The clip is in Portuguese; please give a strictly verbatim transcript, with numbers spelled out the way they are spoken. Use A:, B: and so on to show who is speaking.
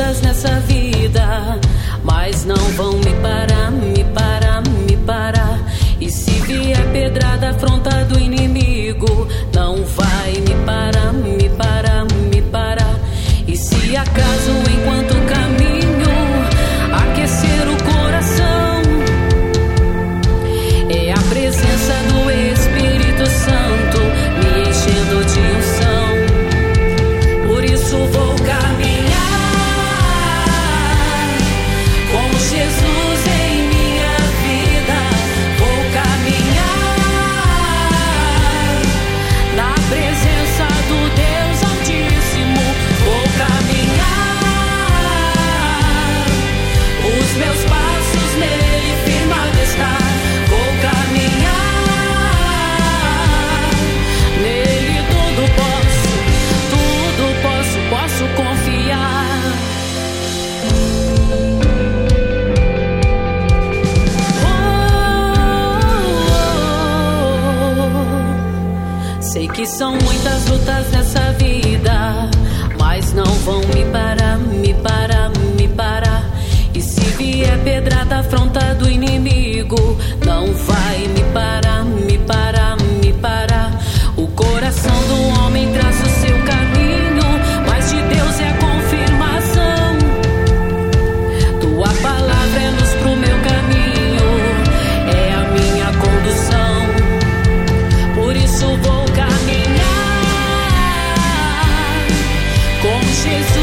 A: lutas nessa vida, mas não vão me parar, me parar, me parar. E se vier pedrada, afronta do inimigo, não vai me parar, me parar, me parar. E se acaso enquanto caminho aquecer o coração, é a presença do Espírito Santo me enchendo de unção. Por isso vou caminhar com Jesus em minha vida. Vou caminhar na presença do Deus Altíssimo. Vou caminhar, os meus passos nele firmado está. Vou caminhar, nele tudo posso, tudo posso, posso confiar. Oh, sei que são muitas lutas nessa vida, mas não vão me parar, me parar, me parar. E se vier pedrada, afronta do inimigo, não vai me parar, me parar, me parar. O coração do homem traça o seu caminho, mas de Deus é a confirmação. Tua palavra é luz pro meu caminho, é a minha condução. Por isso vou caminhar com Jesus